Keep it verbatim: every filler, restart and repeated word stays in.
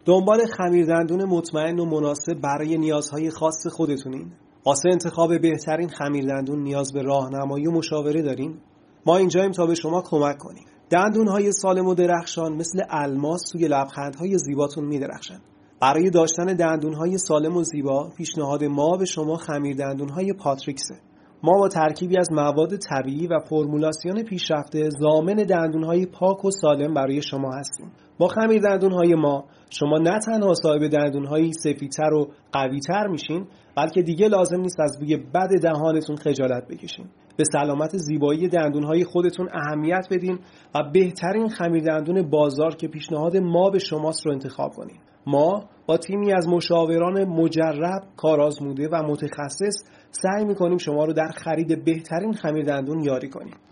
دنبال خمیردندون مطمئن و مناسب برای نیازهای خاص خودتونین؟ واسه انتخاب بهترین خمیردندون نیاز به راهنمایی و مشاوره دارین؟ ما اینجاییم تا به شما کمک کنیم. دندونهای سالم و درخشان مثل الماس توی لبخندهای زیباتون می‌درخشن. برای داشتن دندونهای سالم و زیبا، پیشنهاد ما به شما خمیردندونهای پاتریکسه. ما با ترکیبی از مواد طبیعی و فرمولاسیون پیشرفته ضامن دندونهای پاک و سالم برای شما هستیم. با خمیردندونهای ما شما نه تنها صاحب دندونهای سفیدتر و قوی‌تر میشین، بلکه دیگه لازم نیست از بوی بد دهانتون خجالت بکشین. به سلامت زیبایی دندونهای خودتون اهمیت بدین و بهترین خمیردندون بازار که پیشنهاد ما به شماست رو انتخاب کنین. ما با تیمی از مشاوران مجرب، کارآزموده و متخصص سعی می‌کنیم شما رو در خرید بهترین خمیردندون یاری کنیم.